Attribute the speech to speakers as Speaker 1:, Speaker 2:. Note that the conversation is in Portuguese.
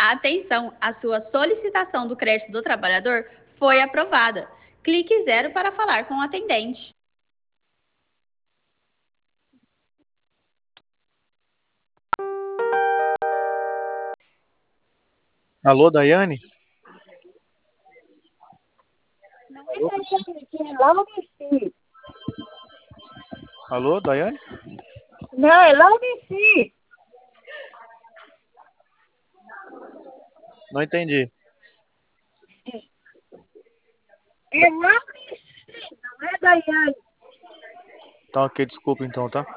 Speaker 1: Atenção, a sua solicitação do crédito do trabalhador foi aprovada. Clique 0 para falar com o atendente.
Speaker 2: Alô, Daiane?
Speaker 3: Não é Daiane, que é Laurici.
Speaker 2: Alô, Daiane?
Speaker 3: Não, é Laurici.
Speaker 2: Não entendi.
Speaker 3: É Laurici, não é Daiane.
Speaker 2: Tá ok, desculpa então, tá?